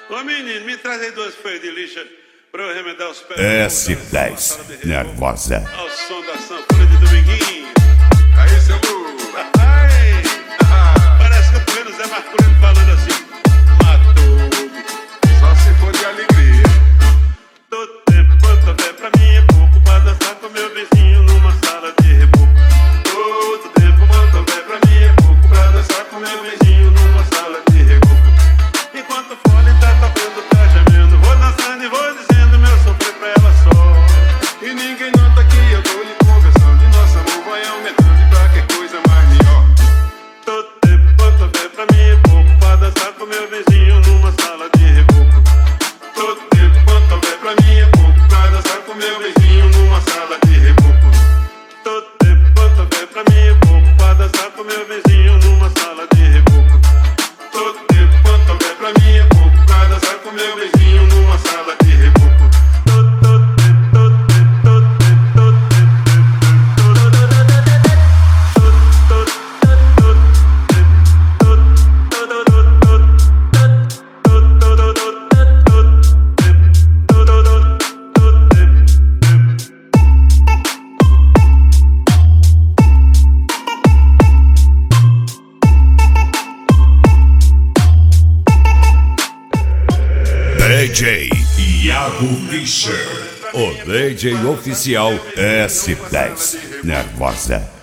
Ô menino, me traz aí 2 folhas de lixa pra eu remendar os pés. S10, nervosa. Ao som da sanfona de Dominguinho. Aí, seu Lu. Ai, parece que eu tô vendo o Zé Marculino falando assim. Matou. Só se for de alegria. Todo tempo quanto houver pra mim é pouco pra dançar com meu vizinho numa sala de reboco. Todo tempo quanto houver pra mim é pouco pra dançar com meu vizinho numa sala de reboco. Enquanto o fone tá tocando, tá gemendo, vou dançando e vou dizendo meu sofrer pra ela só. E ninguém nota que eu tô lhe conversando. E nosso amor vai aumentando e pra que coisa mais melhor. Todo tempo quanto houver pra mim é pouco pra dançar com meu vizinho numa sala de reboco. Todo tempo quanto houver pra mim é pouco pra dançar com meu vizinho numa sala de reboco. Todo tempo quanto houver pra mim é pouco pra dançar com meu vizinho numa sala de reboco. Todo tempo quanto houver pra mim é pouco pra dançar com meu vizinho numa sala de reboco. DJ Iago Fischer, o DJ oficial S10, nervosa.